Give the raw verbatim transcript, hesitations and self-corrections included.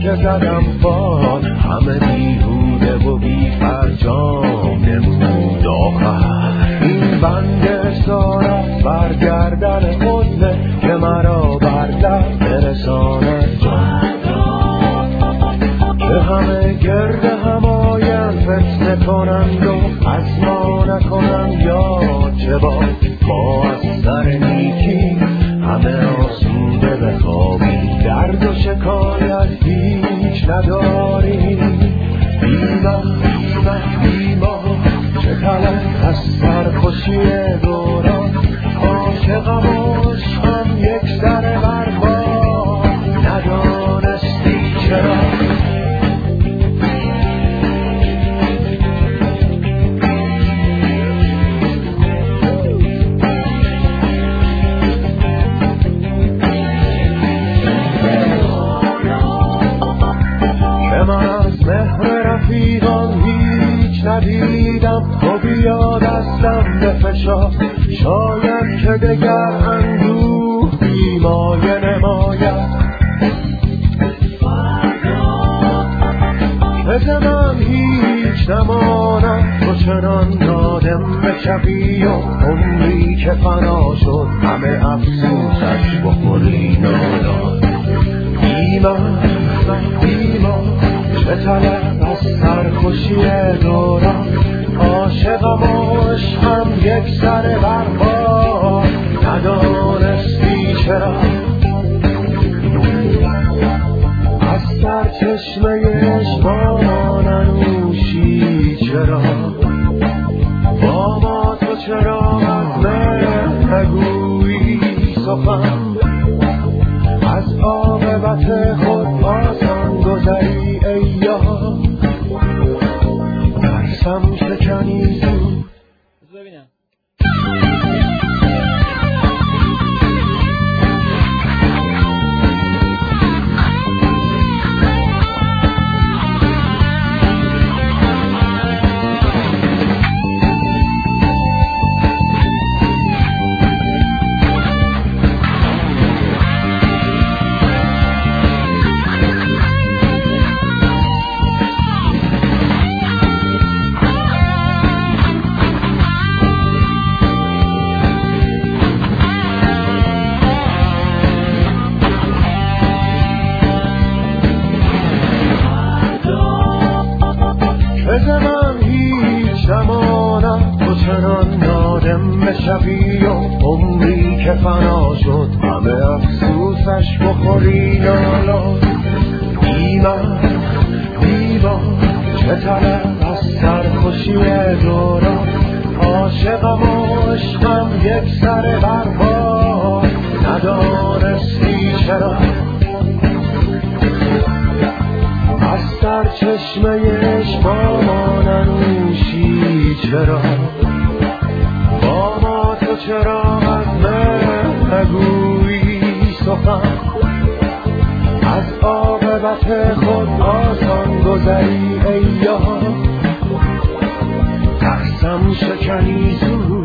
که زدم باد همه بیهوده و بی فرجام نمود آخر این بند سارت برگردن حزنه که مرا بردن برسانه که همه گرد همایم فتنه کنند و از ما نکنند یاد چه با ما از سر نیکی همه آسوده بخوابیم درد و شکایت هیچ نداریم بیمه بیمه بیمه چه طلب از سرخوشی دوران عاشقم و عشقم یک سر برپا ندانستی چرا ندیدم تو بیا دستم بفشار شاید که دگر اندوه بیمایه نماید بز من هیچ نمانم تو چنان نادم بشوی و عمری که فنا شد همه افسوسش بخوری نادان ایمان ایمان چه طلب از سرخوشی دوران عاشقم و عشقم یک سر برپا ندانستی چرا از سر چشمه عشقا ننوشی چرا با ما تو چرا از من نگویی سخن از عاقبت خود آسان گذری ای یار ترسم شکنی زود ببینم بز من هیچ نمانم تو چنان نادم بشوی و عمری که فنا شد همه افسوسش بخوری نالان بیمه بیمه چه طلب از سرخوشی دوران عاشقم و عشقم یک سر برپا ندانستی چرا از سر چشمه عشقا ننوشی چرا با ما تو چرا از من نگویی سخن از عاقبت خود آسان گذری ای یار ترسم شکنی زود